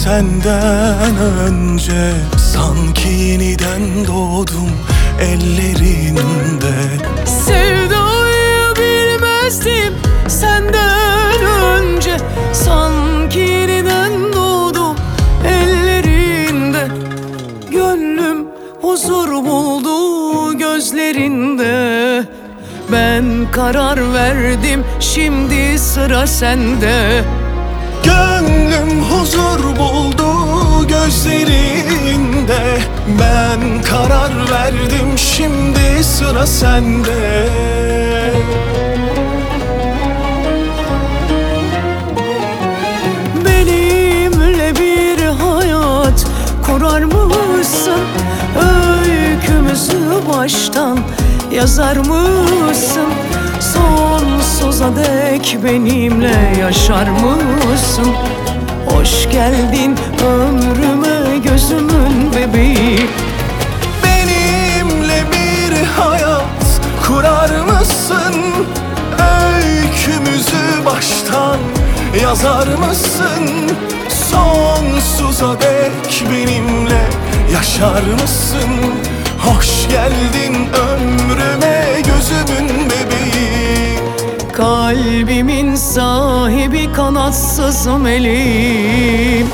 senden önce. Sanki yeniden doğdum ellerinde. Sevdayı bilmezdim senden önce. Sanki yeniden doğdum ellerinde. Gönlüm huzur buldu gözlerinde. Ben karar verdim, şimdi sıra sende. Gönlüm huzur buldu gözlerinde. Ben karar verdim, şimdi sıra sende. Benimle bir hayat kurar mısın? Öykümüzü baştan yazar mısın? Sonsuza dek benimle yaşar mısın? Hoş geldin ömrüme gözümün bebeği. Benimle bir hayat kurar mısın? Öykümüzü baştan yazar mısın? Sonsuza dek benimle yaşar mısın? Hoş geldin ömrüme gözümün bebeği. Kalbimin sahibi kanatsız meleğim.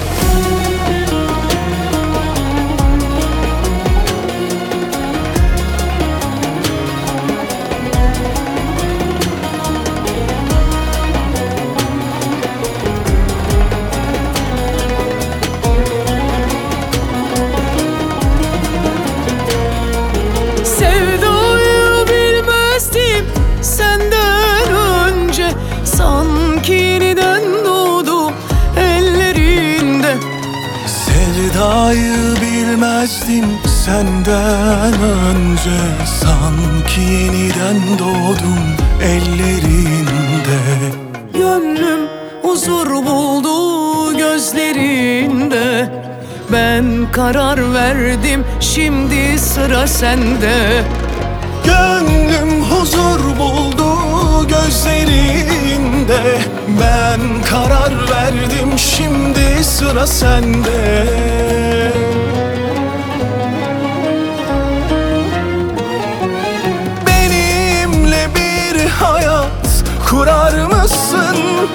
Sevdayı bilmezdim senden önce. Sanki yeniden doğdum ellerinde. Sevdayı bilmezdim senden önce. Sanki yeniden doğdum ellerinde. Gönlüm huzur buldu gözlerinde. Ben karar verdim, şimdi sıra sende. Gönlüm huzur buldu gözlerinde. Ben karar verdim, şimdi sıra sende. Benimle bir hayat kurar mısın?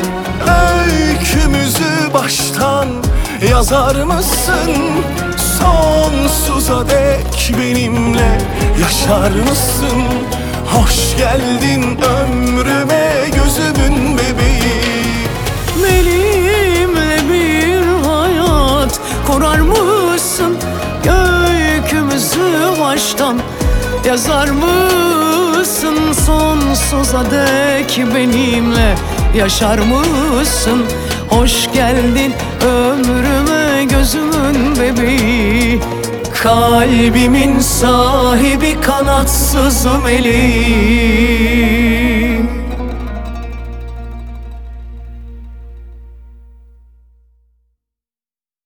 Öykümüzü baştan yazar mısın? Sonsuza dek benimle yaşar mısın? Hoş geldin ömrüme gözümün bebeği. Benimle bir hayat kurar mısın? Öykümüzü baştan yazar mısın? Sonsuza dek benimle yaşar mısın? Hoş geldin ömrüme gözümün bebeği. Kalbimin sahibi kanatsız meleği.